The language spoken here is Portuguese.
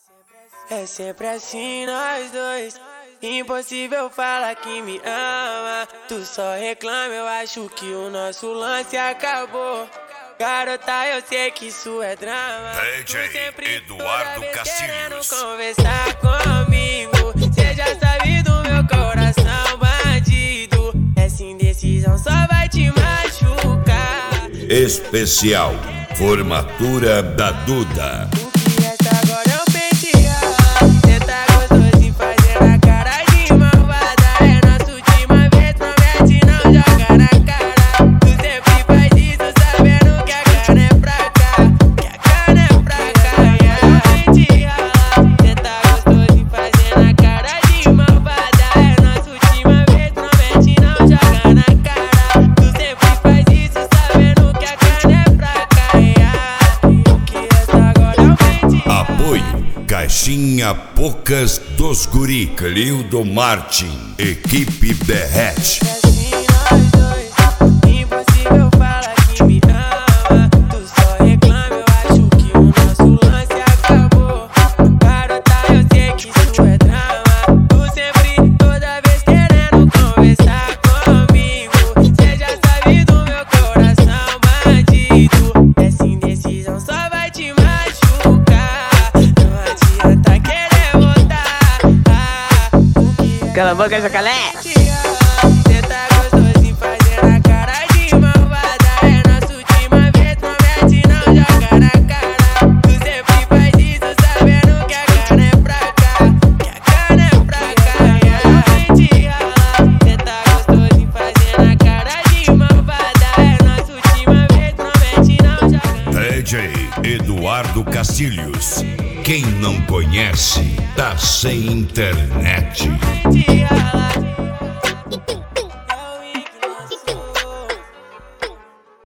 É sempre assim nós dois. Impossível falar que me ama. Tu só reclama, eu acho que o nosso lance acabou. Garota, eu sei que isso é drama. DJ Eduardo Castilhos. Conversar comigo, cê já sabe do meu coração bandido. Essa indecisão só vai te machucar. Especial Formatura da Duda. Caixinha Poucas dos Guri, Clildo Martin, Equipe Berrete. Impossível falar que me ama. Tu só reclama, eu acho que o nosso lance acabou. Garota, eu sei que isso é drama. Tu sempre, toda vez querendo conversar comigo. Cê já sabe do meu coração bandido. Essa indecisão só vai te machucar. Tá querer voltar. Cala a boca, jacaré. Cê tá gostoso em fazer a cara de malvada. É nossa última vez, promete não joga na cara. Tu sempre faz isso sabendo que a cara é pra cá. Que a cara é pra cá. Realmente rala. Cê tá gostoso em fazer a cara de malvada. É nossa última vez, promete não joga na cara. DJ Eduardo Castilhos. Quem não conhece, tá sem internet.